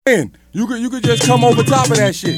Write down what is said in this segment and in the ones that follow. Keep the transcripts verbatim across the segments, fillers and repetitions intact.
You could, you could just come over top of that shit.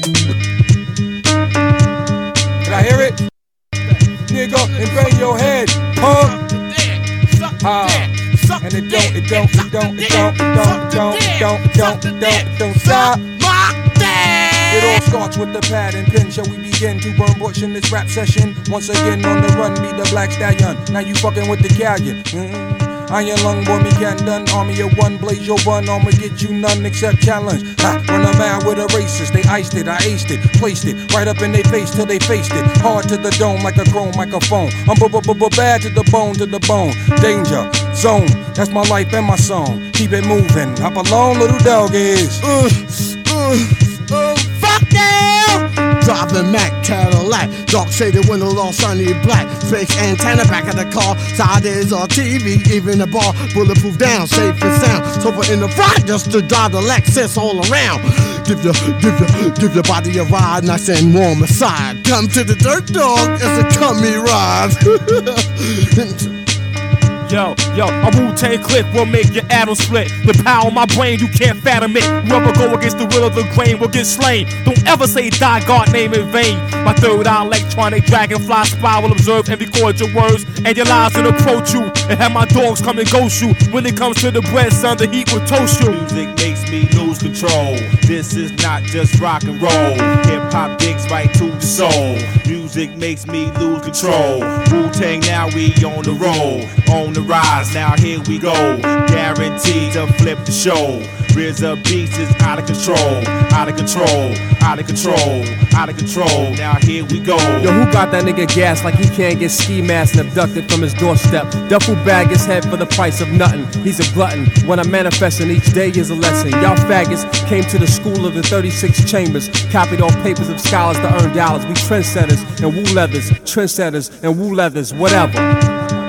Can I hear it? Nigga, and bang your head, huh? Ah. And it don't, it don't, it don't, it don't, it don't, it don't, it don't, it don't, it don't, it don't stop. It all starts with the pad and pen. Shall we begin to burn bush in this rap session? Once again on the run, be the black stallion. Now you fucking with the galleon. Mm-hmm. Iron lung boy, me can't done. Army of one, blaze your one. I'ma get you none except challenge. Ha, run a mile with a racist. They iced it, I aced it, placed it right up in their face till they faced it. Hard to the dome like a chrome microphone. I'm b-b-b-bad to the bone, to the bone. Danger zone, that's my life and my song. Keep it moving. Hop along, little dog is. Uh, uh, uh, fuck now! Driving Mac Cadillac, dark shaded window, all shiny black. Fake antenna back of the car, side is on T V, even the bar, bulletproof down, safe and sound. Sofa in the front, just to drive the Lexus all around. Give your, give your, give your body a ride, nice and warm aside. Come to the dirt dog, it's a cummy ride. Yo, yo, a Wu-Tang click will make your atoms split. The power of my brain, you can't fathom it. Whoever go against the will of the grain will get slain. Don't ever say die God name in vain. My third eye electronic dragonfly spy will observe and record your words and your lies and approach you. And have my dogs come and ghost you. When it comes to the bread, son, the heat will toast you. Music makes me lose control. This is not just rock and roll. Hip-hop digs right to the soul. Music makes me lose control. Wu-Tang, now we on the roll. On the rise, now here we go. Guaranteed to flip the show. R Z A Beats is out of control. Out of control. Out of control. Out of control. Now here we go. Yo, who got that nigga gas like he can't get ski masked and abducted from his doorstep? Duffel bag his head for the price of nothing. He's a glutton. When I'm manifesting, each day is a lesson. Y'all faggots came to the school of the thirty-six chambers, copied off papers of scholars to earn dollars. We trendsetters and woo leathers, trendsetters and woo leathers, whatever.